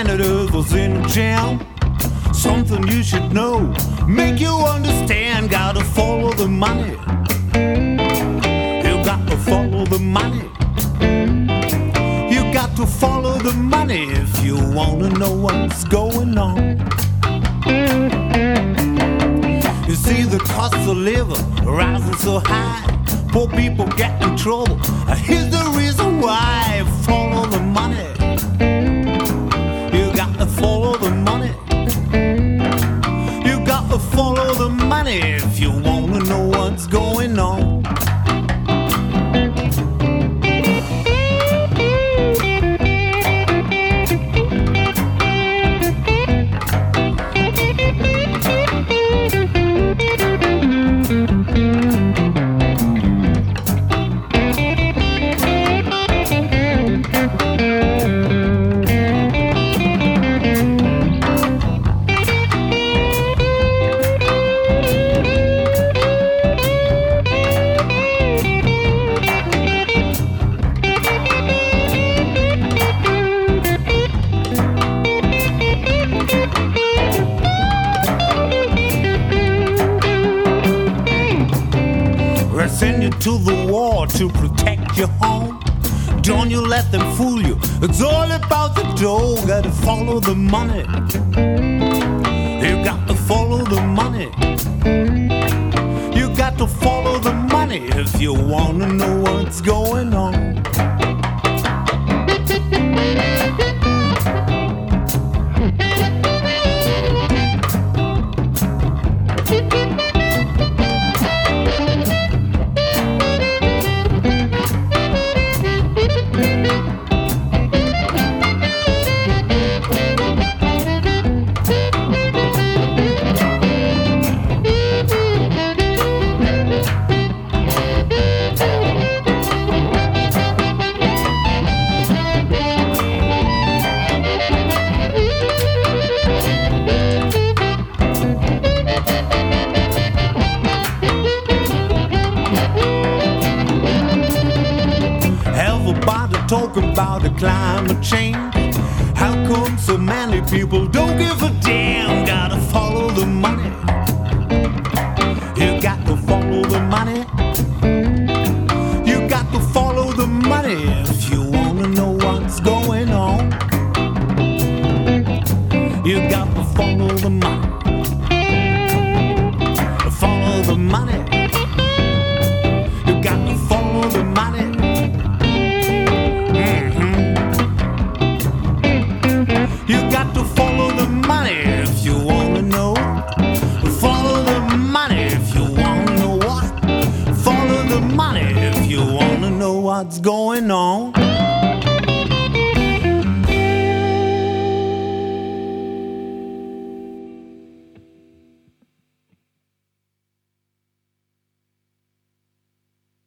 planet was in a jam. Something you should know, make you understand. Gotta follow the money. You got to follow the money. You got to follow the money if you wanna know what's going on. You see the cost of living rising so high. Poor people get in trouble. Here's the reason why. Follow the money. You got to follow the money. You got to follow the money if you wanna know what's going on. Send you to the war to protect your home. Don't you let them fool you. It's all about the dough. Gotta follow the money. You got to follow the money. You got to follow the money if you wanna know what's going on. Talking about the climate change. How come so many people don't give a damn? Gotta follow the money. You got to follow the money.